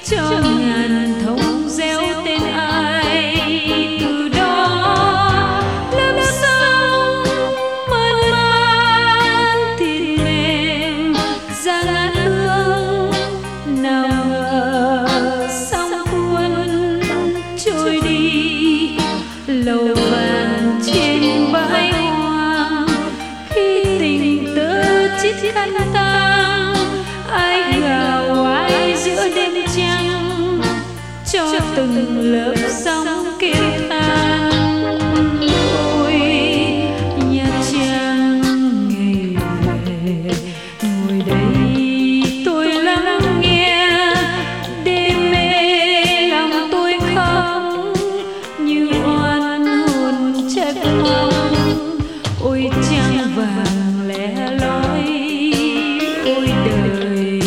cho ngàn thông gieo tên ai. Từ đó lớp sông mơn man thịt mềm ra ngát hương. Nào ngờ sóng cuốn trôi đi lầu vàng trên bãi hoang. Khi tình tớ chít khăn tang, ai gào ai giữa đêm trăng cho từng lớp sóng kêu than. Ôi Nha Trang ngày về, ngồi đây tôi lắng nghe đêm mê lòng tôi khóc như oan hồn chất mong. Ôi trăng vàng lẻ loi, ôi đời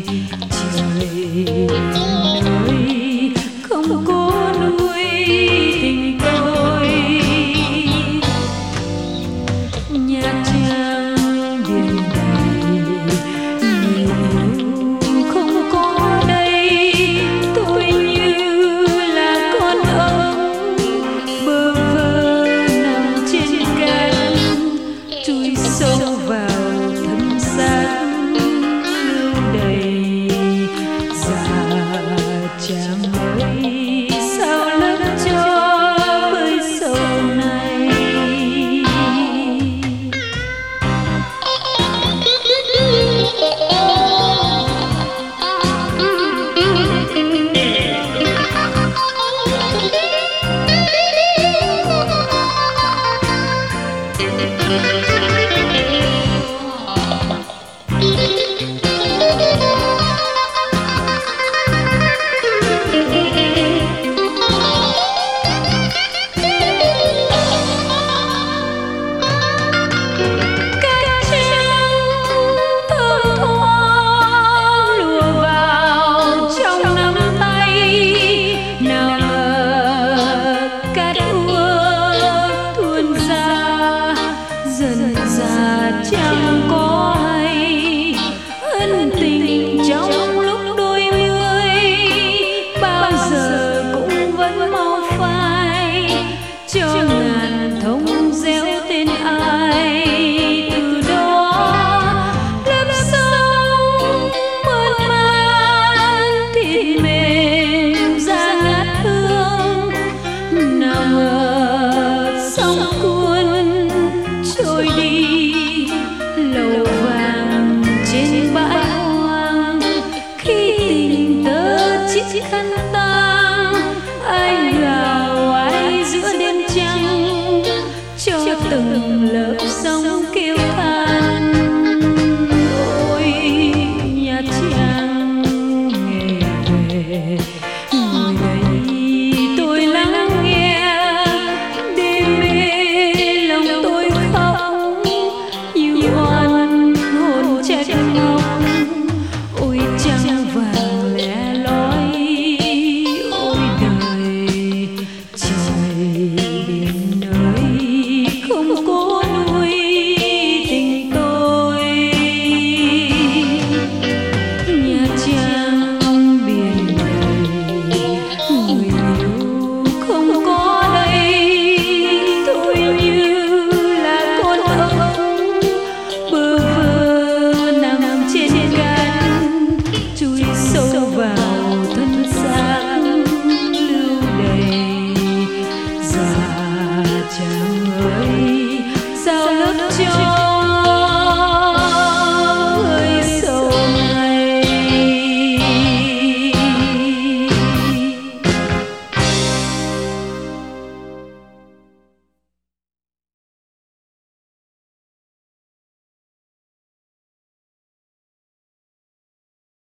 trời nơi không có nuôi tình tôi. Nha Trang biển đầy người yêu không có đây. Tôi như là con ong bơ vơ nằm trên cạn, chui sâu vào thâm xác lưu đầy già trắng.